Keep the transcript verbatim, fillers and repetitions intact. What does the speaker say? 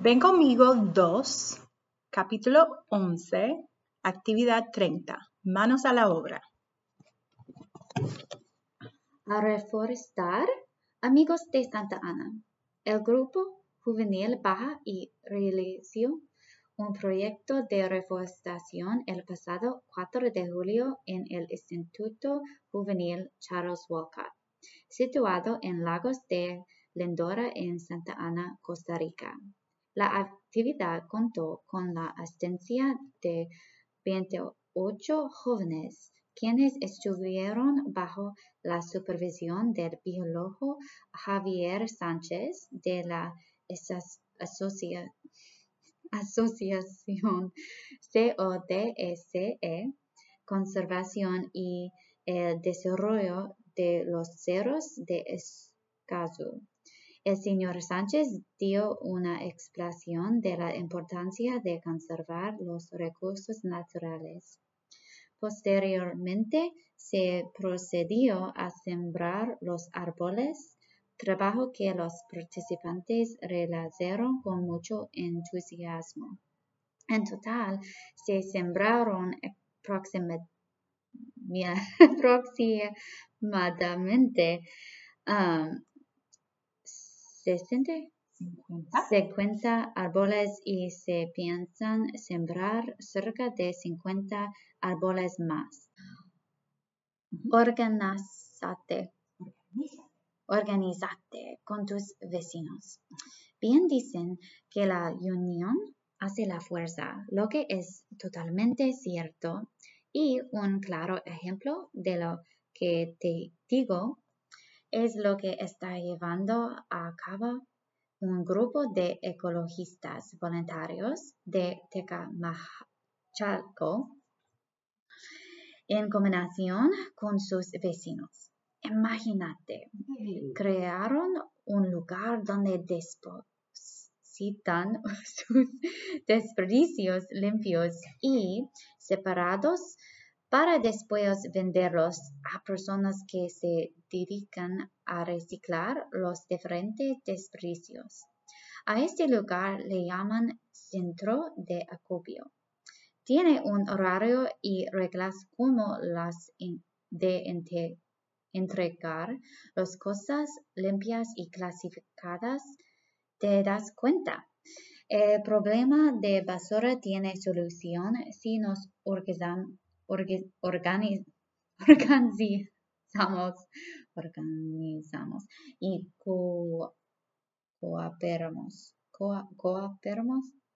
Ven conmigo dos, capítulo once, actividad treinta. Manos a la obra. A reforestar, amigos de Santa Ana. El grupo juvenil Baja y realizó un proyecto de reforestación el pasado cuatro de julio en el Instituto Juvenil Charles Walcott, situado en Lagos de Lindora en Santa Ana, Costa Rica. La actividad contó con la asistencia de veintiocho jóvenes, quienes estuvieron bajo la supervisión del biólogo Javier Sánchez de la asocia Asociación C O D S E, Conservación y el Desarrollo de los Cerros de Escazú. El señor Sánchez dio una explicación de la importancia de conservar los recursos naturales. Posteriormente, se procedió a sembrar los árboles, trabajo que los participantes realizaron con mucho entusiasmo. En total, se sembraron aproximadamente um, sesenta, cincuenta árboles y se piensan sembrar cerca de cincuenta árboles más. Organízate. Organízate con tus vecinos. Bien dicen que la unión hace la fuerza, lo que es totalmente cierto, y un claro ejemplo de lo que te digo es lo que está llevando a cabo un grupo de ecologistas voluntarios de Tecamachalco en combinación con sus vecinos. Imagínate, crearon un lugar donde depositan sus desperdicios limpios y separados para después venderlos a personas que se dedican a reciclar los diferentes desperdicios. A este lugar le llaman centro de acopio. Tiene un horario y reglas como las de entregar las cosas limpias y clasificadas. ¿Te das cuenta? El problema de basura tiene solución si nos organizamos, organiz, organizamos, organizamos y co, cooperamos. Co, cooperamos.